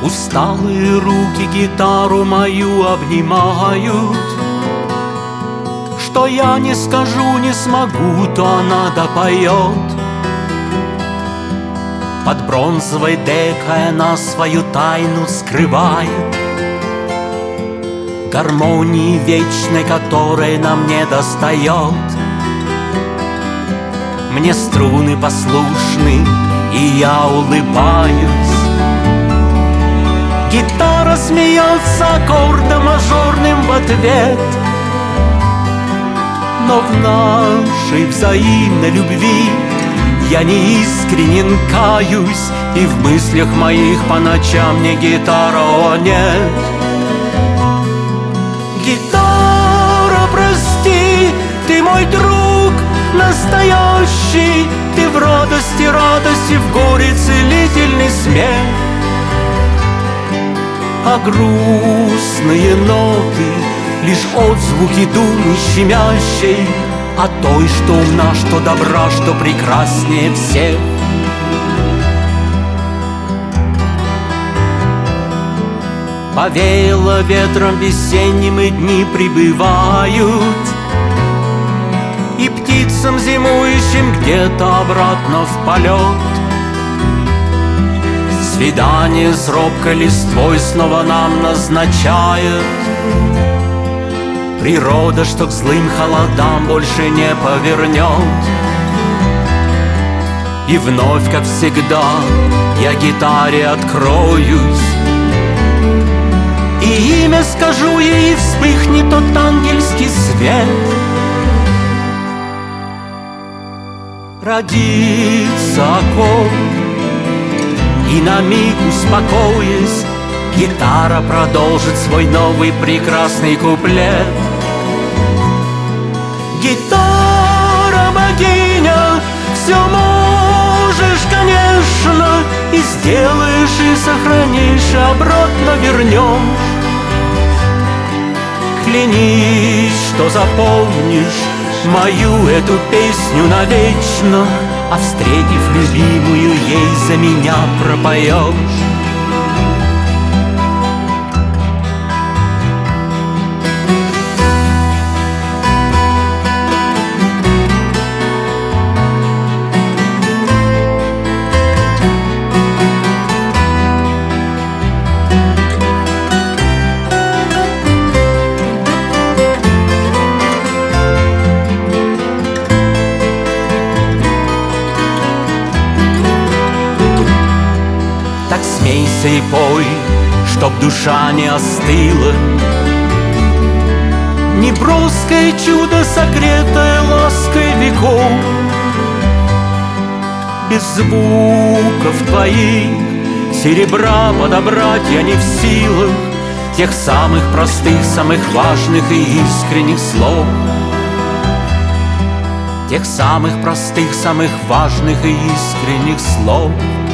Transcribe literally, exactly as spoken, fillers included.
Усталые руки гитару мою обнимают. Что я не скажу, не смогу, то она допоет. Под бронзовой декой она свою тайну скрывает, гармонии вечной, которой нам не достает. Мне струны послушны, и я улыбаюсь. Гитара смеется аккордом мажорным в ответ. Но в нашей взаимной любви я неискренен каюсь, и в мыслях моих по ночам не гитара, о нет. Гитара, прости, ты мой друг настоящий, ты в радости радости, в горе целительный смех. А грустные ноты — лишь отзвуки думы щемящей о той, что умна, что добра, что прекраснее всех. Повеяло ветром весенним, и дни прибывают, и птицам зимующим где-то обратно в полет. Свидание с робкой листвой снова нам назначает природа, что к злым холодам больше не повернет. И вновь, как всегда, я гитаре откроюсь, и имя скажу ей, и вспыхнет тот ангельский свет. Родится аккорд, и на миг успокоясь, гитара продолжит свой новый прекрасный куплет. Гитара, богиня, все можешь, конечно, и сделаешь, и сохранишь, и обратно вернешь. Клянись, что запомнишь мою эту песню навечно, а встретив любимую, ей за меня пропоешь. Смейся и пой, чтоб душа не остыла. Неброское чудо, согретое лаской веков. Без звуков твоих серебра подобрать я не в силах, тех самых простых, самых важных и искренних слов. Тех самых простых, самых важных и искренних слов.